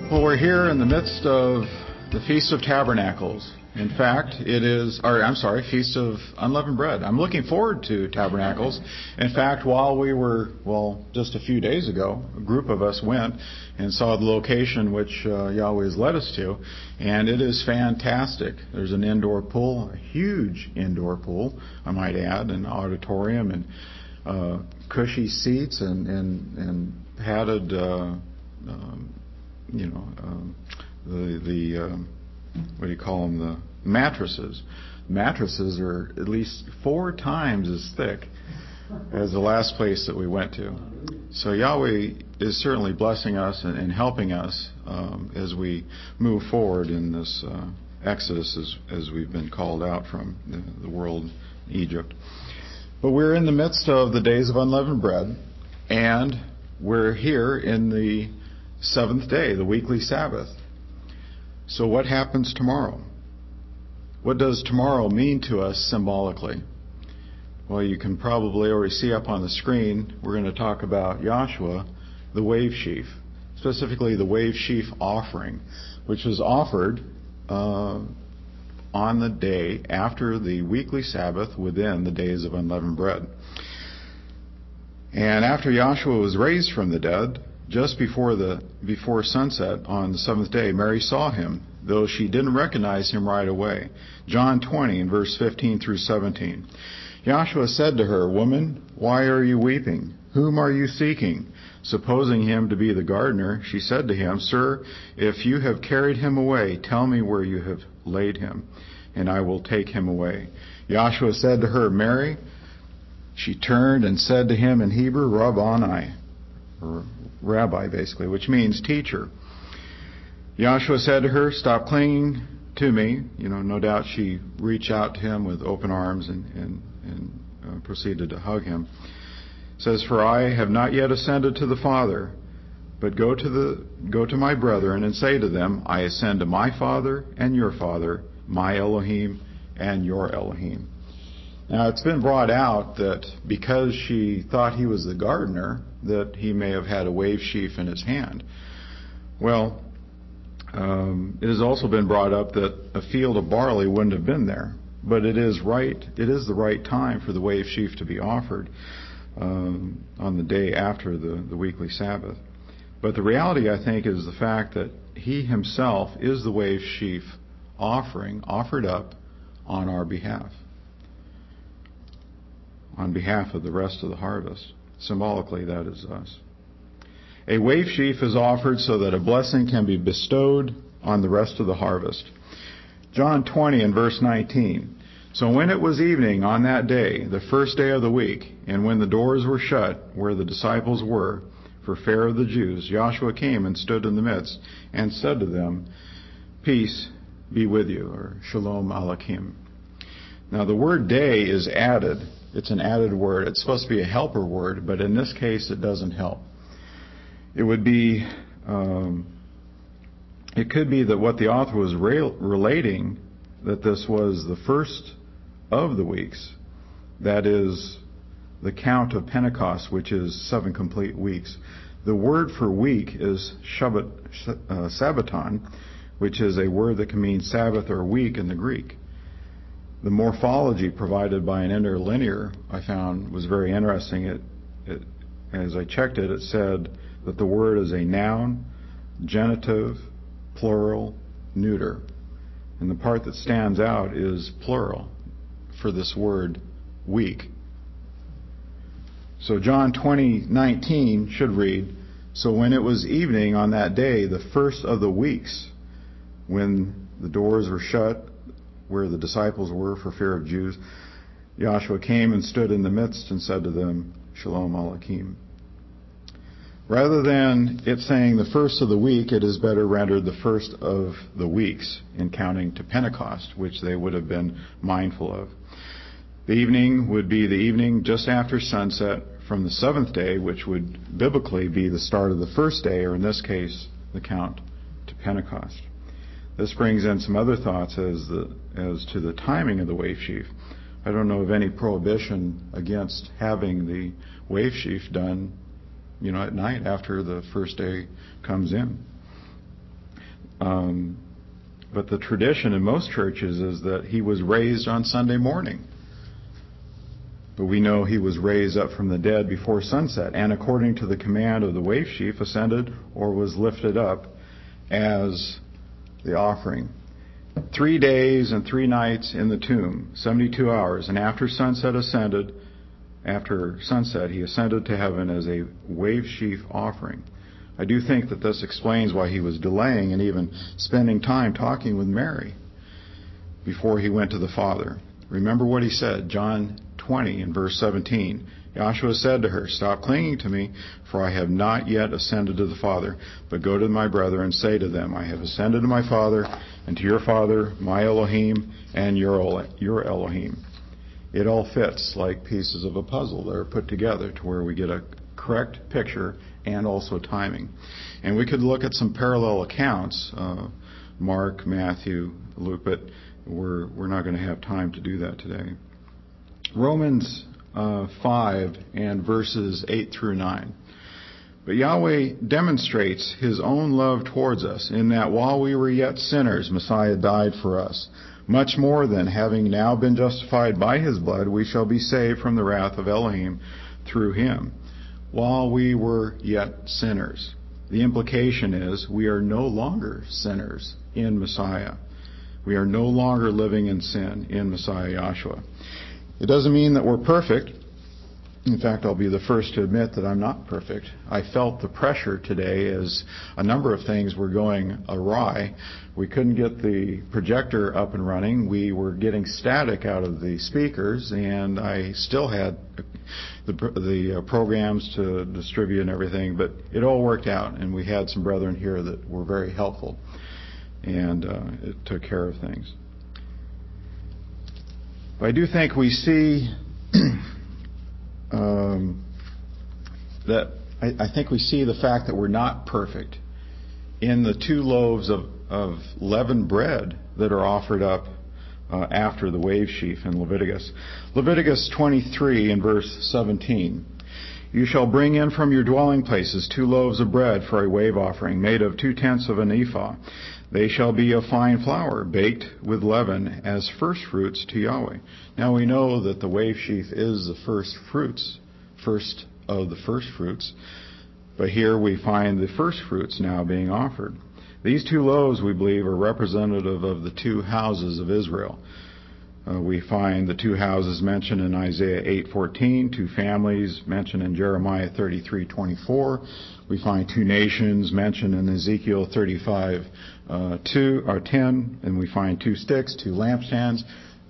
Well, we're here in the midst of the Feast of Tabernacles. In fact, Feast of Unleavened Bread. I'm looking forward to Tabernacles. In fact, while we were, just a few days ago, a group of us went and saw the location which Yahweh has led us to, and it is fantastic. There's an indoor pool, a huge indoor pool, I might add, an auditorium, and cushy seats and padded what do you call them, the mattresses. Mattresses are at least 4 times as thick as the last place that we went to. So Yahweh is certainly blessing us and helping us as we move forward in this exodus as we've been called out from the world, Egypt. But we're in the midst of the days of unleavened bread, and we're here in the 7th day, the weekly Sabbath. So what happens tomorrow? What does tomorrow mean to us symbolically? Well, you can probably already see up on the screen, we're going to talk about Joshua, the wave sheaf, specifically the wave sheaf offering, which was offered on the day after the weekly Sabbath within the days of unleavened bread. And after Joshua was raised from the dead, just before sunset on the 7th day, Mary saw him, though she didn't recognize him right away. John 20, in verse 15 through 17. Joshua said to her, "Woman, why are you weeping? Whom are you seeking?" Supposing him to be the gardener, she said to him, "Sir, if you have carried him away, tell me where you have laid him, and I will take him away." Joshua said to her, "Mary." She turned and said to him in Hebrew, "Rabboni," or rabbi basically, which means teacher. Joshua said to her, "Stop clinging to me." No doubt she reached out to him with open arms and proceeded to hug him. It says, "For I have not yet ascended to the Father, but go to my brethren and say to them, I ascend to my Father and your Father, my Elohim and your Elohim." Now, it's been brought out that because she thought he was the gardener, that he may have had a wave sheaf in his hand. Well, it has also been brought up that a field of barley wouldn't have been there. But it is the right time for the wave sheaf to be offered on the day after the weekly Sabbath. But the reality, I think, is the fact that he himself is the wave sheaf offering offered up on our behalf, on behalf of the rest of the harvest. Symbolically, that is us. A wave sheaf is offered so that a blessing can be bestowed on the rest of the harvest. John 20 and verse 19. So when it was evening on that day, the first day of the week, and when the doors were shut where the disciples were, for fear of the Jews, Joshua came and stood in the midst and said to them, "Peace be with you," or Shalom Aleichem. Now the word day is added. It's an added word. It's supposed to be a helper word, but in this case it doesn't help. It would be, it could be that what the author was relating, that this was the first of the weeks. That is the count of Pentecost, which is 7 complete weeks. The word for week is Sabbaton, which is a word that can mean Sabbath or week in the Greek. The morphology provided by an interlinear, I found, was very interesting. As I checked it, it said that the word is a noun, genitive, plural, neuter. And the part that stands out is plural for this word week. So John 20:19 should read, "So when it was evening on that day, the first of the weeks, when the doors were shut, where the disciples were for fear of Jews, Joshua came and stood in the midst and said to them, Shalom Aleichem." Rather than it saying the first of the week, it is better rendered the first of the weeks in counting to Pentecost, which they would have been mindful of. The evening would be the evening just after sunset from the 7th day, which would biblically be the start of the first day, or in this case, the count to Pentecost. This brings in some other thoughts as to the timing of the wave sheaf. I don't know of any prohibition against having the wave sheaf done, at night after the first day comes in. But the tradition in most churches is that he was raised on Sunday morning. But we know he was raised up from the dead before sunset, and according to the command of the wave sheaf, ascended or was lifted up as the offering. 3 days and 3 nights in the tomb, 72 hours, and after sunset he ascended to heaven as a wave sheaf offering. I do think that this explains why he was delaying and even spending time talking with Mary before he went to the Father. Remember what he said, John 20 in verse 17. Yahshua said to her, "Stop clinging to me, for I have not yet ascended to the Father, but go to my brethren and say to them, I have ascended to my Father and to your Father, my Elohim, and your Elohim." It all fits like pieces of a puzzle that are put together to where we get a correct picture and also timing. And we could look at some parallel accounts, Mark, Matthew, Luke, but we're not going to have time to do that today. Romans 5 and verses 8 through 9. But Yahweh demonstrates his own love towards us in that while we were yet sinners, Messiah died for us. Much more than, having now been justified by his blood, we shall be saved from the wrath of Elohim through him. While we were yet sinners. The implication is we are no longer sinners in Messiah. We are no longer living in sin in Messiah Yahshua. It doesn't mean that we're perfect. In fact, I'll be the first to admit that I'm not perfect. I felt the pressure today as a number of things were going awry. We couldn't get the projector up and running. We were getting static out of the speakers, and I still had the programs to distribute and everything, but it all worked out, and we had some brethren here that were very helpful, and it took care of things. But I do think we see I think we see the fact that we're not perfect in the 2 loaves of leavened bread that are offered up after the wave sheaf in Leviticus. Leviticus 23 and verse 17. You shall bring in from your dwelling places 2 loaves of bread for a wave offering, made of 2/10 of an ephah. They shall be of fine flour, baked with leaven, as first fruits to Yahweh. Now we know that the wave sheaf is the first of the first fruits, but here we find the first fruits now being offered. These 2 loaves, we believe, are representative of the 2 houses of Israel. We find the 2 houses mentioned in Isaiah 8:14, 2 families mentioned in Jeremiah 33:24. We find 2 nations mentioned in Ezekiel 35:10, and we find 2 sticks, 2 lampstands,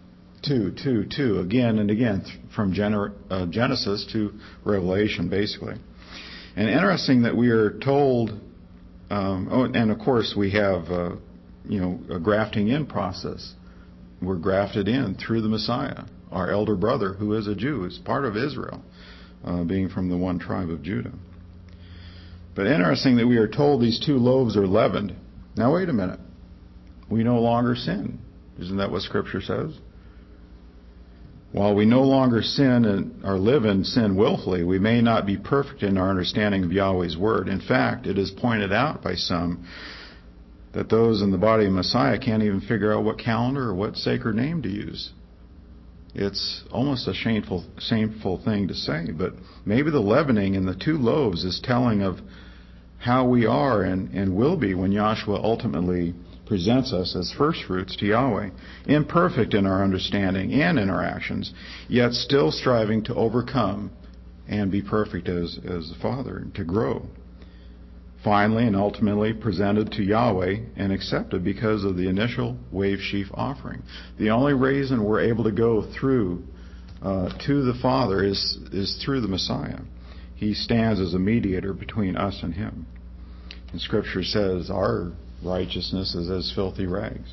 2 again and again from Genesis to Revelation, basically. And interesting that we are told. And of course we have a grafting in process. We're grafted in through the Messiah. Our elder brother, who is a Jew, is part of Israel, being from the one tribe of Judah. But interesting that we are told these 2 loaves are leavened. Now wait a minute. We no longer sin. Isn't that what Scripture says? While we no longer sin or live in sin willfully, we may not be perfect in our understanding of Yahweh's Word. In fact, it is pointed out by some that those in the body of Messiah can't even figure out what calendar or what sacred name to use. It's almost a shameful thing to say, but maybe the leavening in the 2 loaves is telling of how we are and will be when Yahshua ultimately presents us as first fruits to Yahweh, imperfect in our understanding and in our actions, yet still striving to overcome and be perfect as the Father, to grow. Finally and ultimately presented to Yahweh and accepted because of the initial wave sheaf offering. The only reason we're able to go through to the Father is through the Messiah. He stands as a mediator between us and Him. And Scripture says our righteousness is as filthy rags.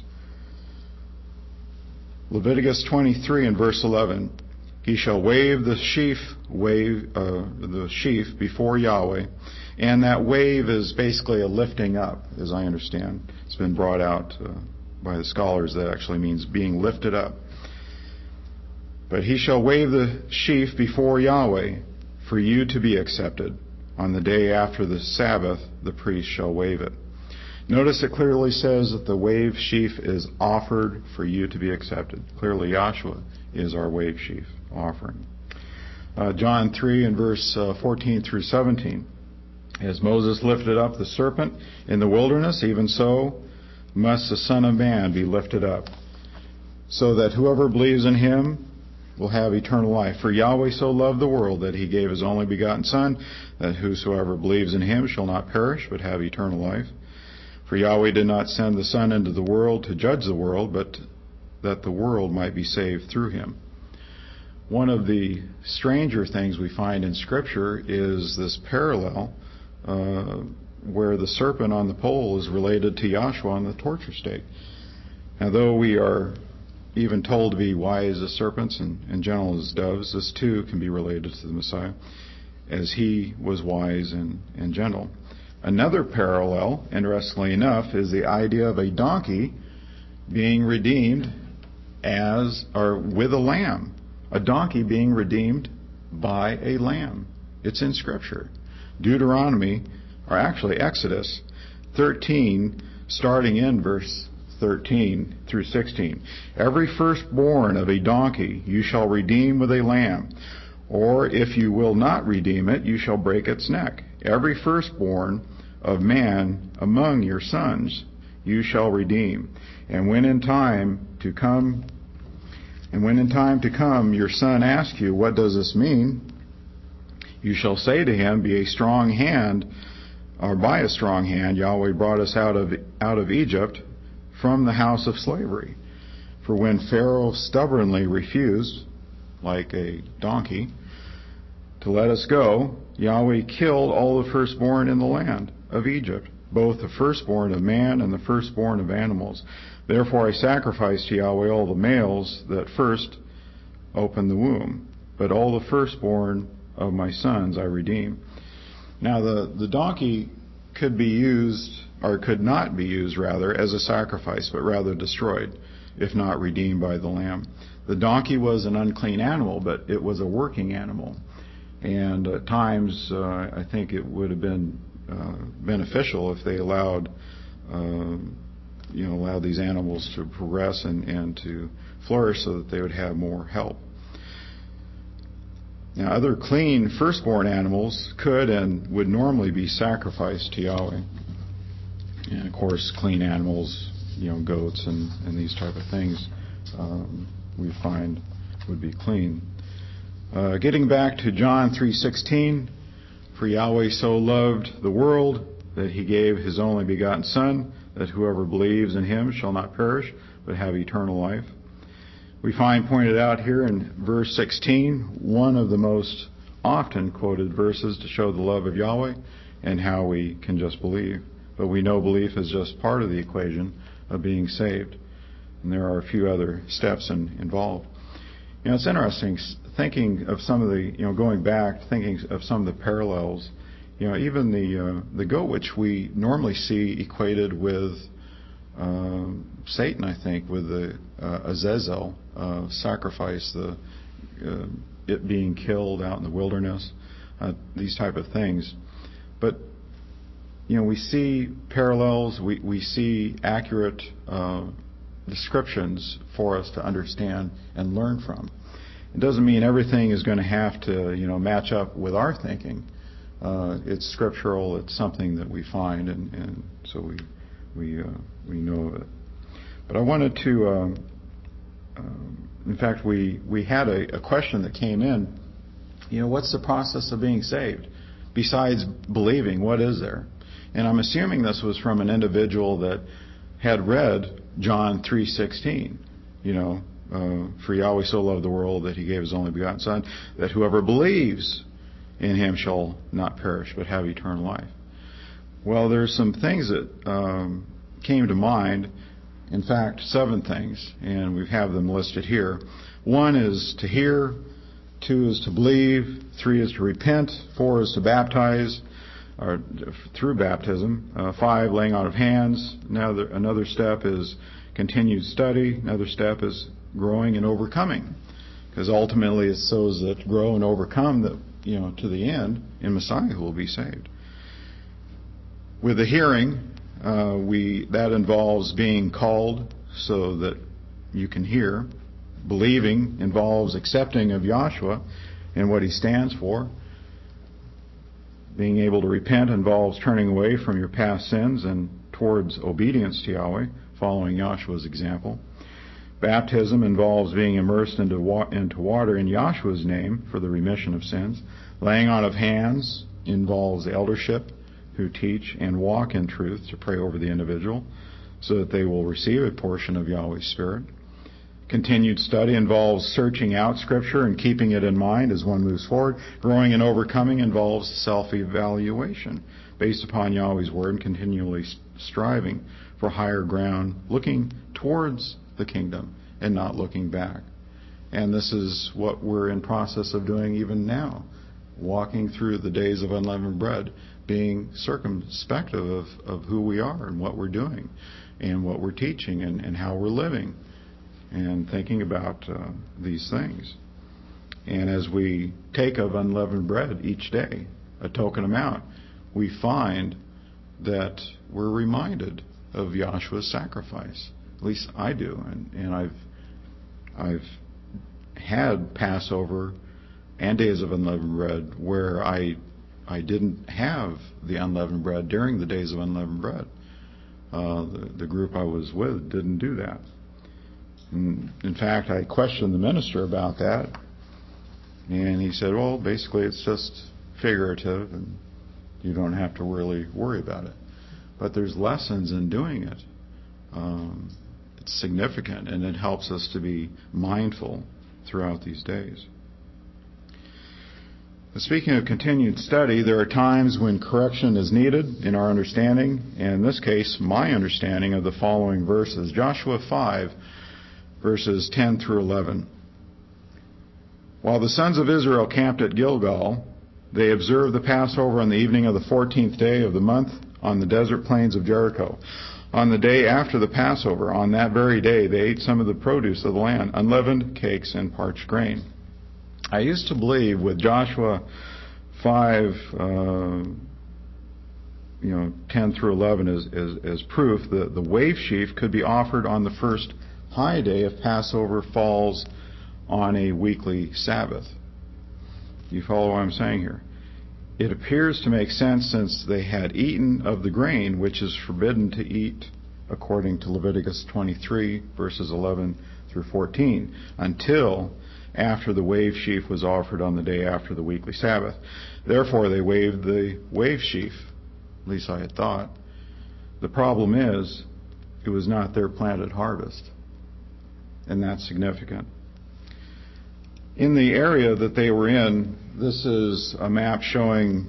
Leviticus 23 and verse 11. He shall wave the sheaf before Yahweh, and that wave is basically a lifting up, as I understand. It's been brought out by the scholars that actually means being lifted up. But he shall wave the sheaf before Yahweh for you to be accepted. On the day after the Sabbath, the priest shall wave it. Notice it clearly says that the wave sheaf is offered for you to be accepted. Clearly, Yahshua is our wave sheaf offering. John 3 and verse 14 through 17. As Moses lifted up the serpent in the wilderness, even so must the Son of Man be lifted up, so that whoever believes in him will have eternal life. For Yahweh so loved the world that he gave his only begotten Son, that whosoever believes in him shall not perish, but have eternal life. For Yahweh did not send the Son into the world to judge the world, but that the world might be saved through him. One of the stranger things we find in Scripture is this parallel where the serpent on the pole is related to Yahshua on the torture stake. Now, though we are even told to be wise as serpents and gentle as doves, this too can be related to the Messiah, as he was wise and gentle. Another parallel, interestingly enough, is the idea of a donkey being redeemed with a lamb. A donkey being redeemed by a lamb. It's in Scripture. Exodus 13, starting in verse 13 through 16. Every firstborn of a donkey you shall redeem with a lamb, or if you will not redeem it, you shall break its neck. Every firstborn of man among your sons you shall redeem. And when in time to come your son asks you, what does this mean? You shall say to him, by a strong hand, Yahweh brought us out of Egypt from the house of slavery. For when Pharaoh stubbornly refused, like a donkey, to let us go, Yahweh killed all the firstborn in the land of Egypt, both the firstborn of man and the firstborn of animals. Therefore I sacrificed to Yahweh all the males that first opened the womb, but all the firstborn of my sons I redeem. Now the donkey could be used, or could not be used rather, as a sacrifice, but rather destroyed, if not redeemed by the lamb. The donkey was an unclean animal, but it was a working animal. And at times, I think it would have been beneficial if they allowed these animals to progress and to flourish so that they would have more help. Now, other clean firstborn animals could and would normally be sacrificed to Yahweh. And of course, clean animals, goats and these type of things, we find would be clean. Getting back to John 3:16, for Yahweh so loved the world that he gave his only begotten Son, that whoever believes in him shall not perish, but have eternal life. We find pointed out here in verse 16, one of the most often quoted verses to show the love of Yahweh and how we can just believe. But we know belief is just part of the equation of being saved. And there are a few other steps involved. It's interesting thinking of some of the, going back, thinking of some of the parallels. Even the goat, which we normally see equated with Satan, I think, with the Azazel sacrifice, it being killed out in the wilderness, these type of things. But we see parallels, we see accurate descriptions for us to understand and learn from. It doesn't mean everything is going to have to match up with our thinking. It's scriptural. It's something that we find, and so we know of it. But I wanted to, in fact, we had a question that came in. What's the process of being saved? Besides believing, what is there? And I'm assuming this was from an individual that had read John 3:16. For Yahweh so loved the world that he gave his only begotten Son, that whoever believes in him shall not perish, but have eternal life. Well, there's some things that came to mind. In fact, 7 things, and we have them listed here. 1 is to hear, 2 is to believe, 3 is to repent, 4 is to baptize, or through baptism, 5 laying on of hands. Now another step is continued study. Another step is growing and overcoming, because ultimately it's those that grow and overcome that to the end in Messiah who will be saved. With the hearing, that involves being called so that you can hear. Believing involves accepting of Yahshua and what he stands for. Being able to repent involves turning away from your past sins and towards obedience to Yahweh, following Yahshua's example. Baptism involves being immersed into water in Yahshua's name for the remission of sins. Laying on of hands involves eldership, who teach and walk in truth to pray over the individual so that they will receive a portion of Yahweh's Spirit. Continued study involves searching out Scripture and keeping it in mind as one moves forward. Growing and overcoming involves self-evaluation based upon Yahweh's Word and continually striving for higher ground, looking towards the kingdom and not looking back. And this is what we're in process of doing even now, walking through the days of unleavened bread, being circumspect of who we are and what we're doing and what we're teaching and how we're living, and thinking about these things. And as we take of unleavened bread each day, a token amount, we find that we're reminded of Yahshua's sacrifice. At least I do. And I've had Passover and days of unleavened bread where I didn't have the unleavened bread during the days of unleavened bread. The group I was with didn't do that. In fact, I questioned the minister about that, and he said, well, basically it's just figurative and you don't have to really worry about it. But there's lessons in doing it. It's significant, and it helps us to be mindful throughout these days. Speaking of continued study, there are times when correction is needed in our understanding, and in this case, my understanding of the following verses. Joshua 5, verses 10 through 11. While the sons of Israel camped at Gilgal, they observed the Passover on the evening of the 14th day of the month on the desert plains of Jericho. On the day after the Passover, on that very day, they ate some of the produce of the land, unleavened cakes and parched grain. I used to believe with Joshua 5, 10 through 11 as proof that the wave sheaf could be offered on the first high day if Passover falls on a weekly Sabbath. You follow what I'm saying here? It appears to make sense since they had eaten of the grain, which is forbidden to eat according to Leviticus 23, verses 11 through 14, until after the wave sheaf was offered on the day after the weekly Sabbath. Therefore, they waved the wave sheaf, at least I had thought. The problem is, it was not their planted harvest, and that's significant. In the area that they were in, this is a map showing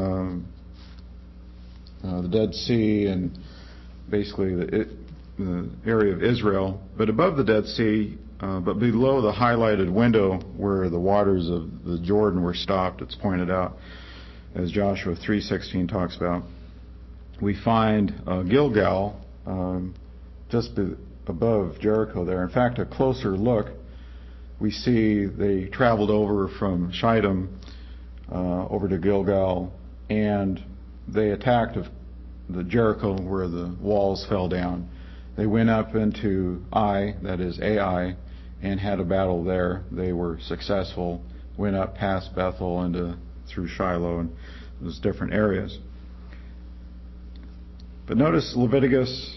the Dead Sea and basically the area of Israel. But above the Dead Sea, but below the highlighted window where the waters of the Jordan were stopped, it's pointed out, as Joshua 3:16 talks about, we find Gilgal just above Jericho there. In fact, a closer look, we see they traveled over from Shittim over to Gilgal, and they attacked the Jericho where the walls fell down. They went up into Ai, that is Ai, and had a battle there. They were successful, went up past Bethel through Shiloh and those different areas. But notice Leviticus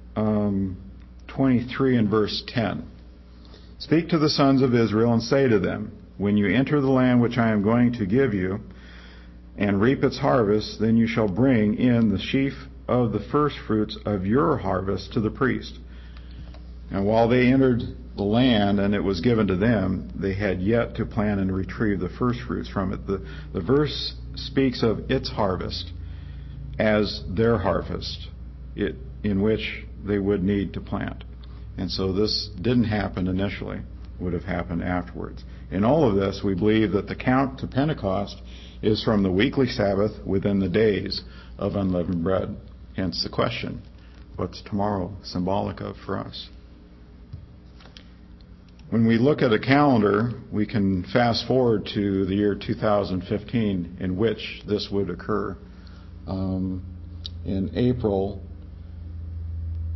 23 and verse 10. Speak to the sons of Israel and say to them, when you enter the land which I am going to give you, and reap its harvest, then you shall bring in the sheaf of the first fruits of your harvest to the priest. And while they entered the land and it was given to them, they had yet to plant and retrieve the first fruits from it. The verse speaks of its harvest as their harvest, in which they would need to plant. And so this didn't happen initially, would have happened afterwards. In all of this, we believe that the count to Pentecost is from the weekly Sabbath within the days of unleavened bread. Hence the question, what's tomorrow symbolic of for us? When we look at a calendar, we can fast forward to the year 2015 in which this would occur. In April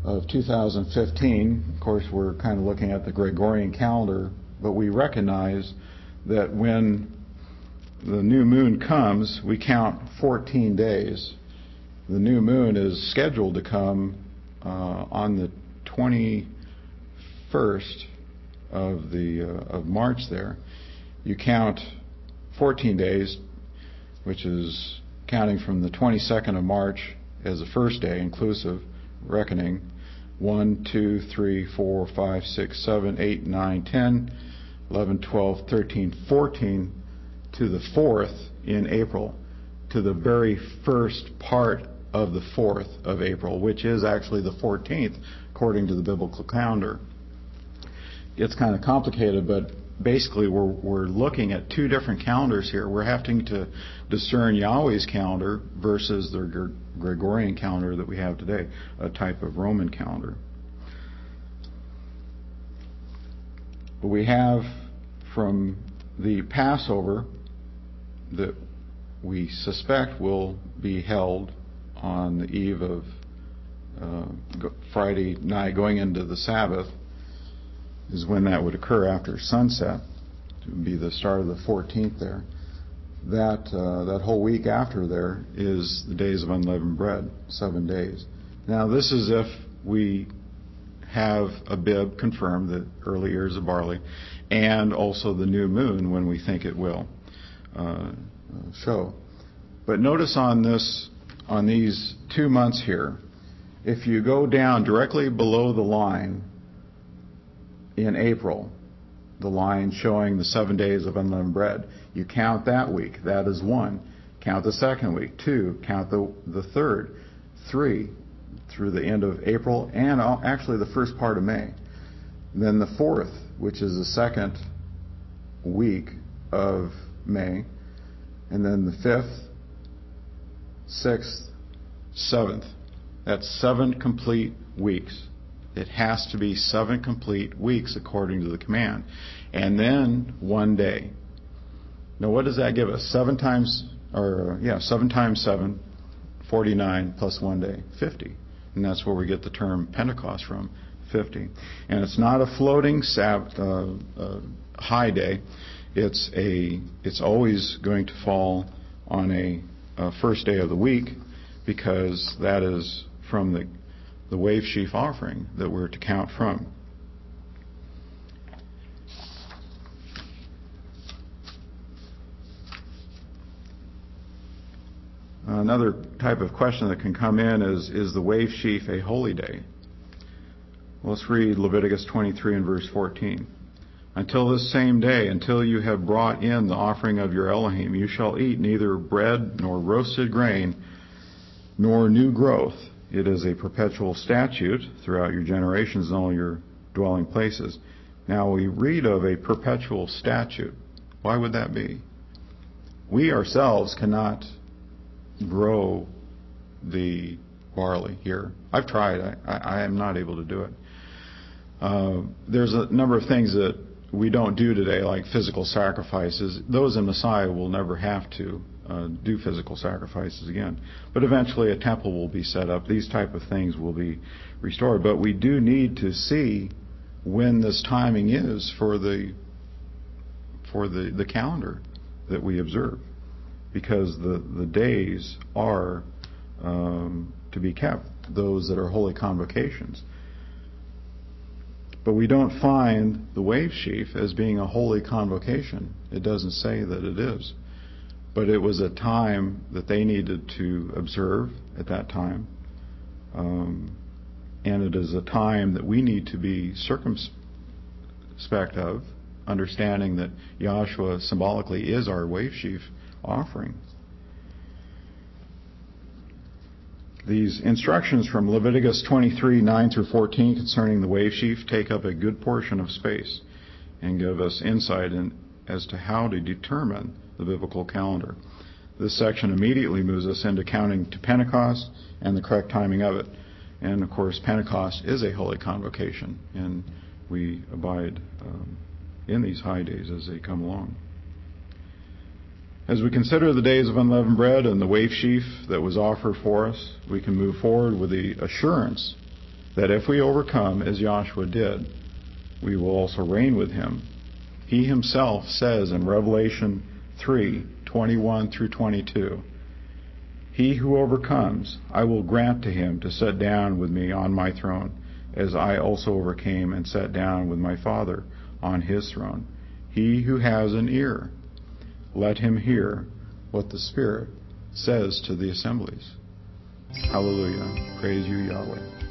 of 2015. Of course, we're kind of looking at the Gregorian calendar, but we recognize that when the new moon comes, we count 14 days. The new moon is scheduled to come on the 21st of March there. You count 14 days, which is counting from the 22nd of March as the first day, inclusive, reckoning 1, 2, 3, 4, 5, 6, 7, 8, 9, 10, 11, 12, 13, 14 to the 4th in April, to the very first part of the 4th of April, which is actually the 14th according to the biblical calendar. It's kind of complicated, but basically we're looking at two different calendars here. We're having to discern Yahweh's calendar versus the Gregorian calendar that we have today, a type of Roman calendar. But we have from the Passover that we suspect will be held on the eve of Friday night going into the Sabbath, is when that would occur after sunset. It would be the start of the 14th there. That whole week after there is the days of unleavened bread, 7 days. Now this is if we have a bib confirmed, the early ears of barley, and also the new moon when we think it will show. But notice on these 2 months here, if you go down directly below the line in April, the line showing the 7 days of unleavened bread, you count that week. That is 1. Count the second week, 2. Count the third, 3, through the end of April, and actually the first part of May. Then the 4th, which is the second week of May, and then the 5th, 6th, 7th. That's 7 complete weeks. It has to be 7 complete weeks according to the command. And then 1 day. Now what does that give us? 7 times 7, 49 plus 1 day, 50. And that's where we get the term Pentecost from, 50. And it's not a floating high day. It's always going to fall on a first day of the week, because that is from the wave sheaf offering that we're to count from. Another type of question that can come in is the wave sheaf a holy day? Well, let's read Leviticus 23 and verse 14. Until this same day, until you have brought in the offering of your Elohim, you shall eat neither bread nor roasted grain nor new growth. It is a perpetual statute throughout your generations in all your dwelling places. Now we read of a perpetual statute. Why would that be? We ourselves cannot grow the barley here. I've tried. I am not able to do it. There's a number of things that we don't do today, like physical sacrifices. Those in Messiah will never have to do physical sacrifices again. But eventually a temple will be set up. These type of things will be restored. But we do need to see when this timing is for the calendar that we observe, because the days are to be kept, those that are holy convocations. But we don't find the wave sheaf as being a holy convocation. It doesn't say that it is. But it was a time that they needed to observe at that time. And it is a time that we need to be circumspect of, understanding that Yahshua symbolically is our wave sheaf offering. These instructions from Leviticus 23, 9 through 14 concerning the wave sheaf take up a good portion of space and give us insight as to how to determine the biblical calendar. This section immediately moves us into counting to Pentecost and the correct timing of it. And of course, Pentecost is a holy convocation, and we abide in these high days as they come along. As we consider the days of unleavened bread and the wave sheaf that was offered for us, we can move forward with the assurance that if we overcome as Joshua did, we will also reign with him. He himself says in Revelation 3:21 through 22, "He who overcomes, I will grant to him to sit down with me on my throne, as I also overcame and sat down with my Father on his throne. He who has an ear, let him hear what the Spirit says to the assemblies." Hallelujah. Praise you, Yahweh.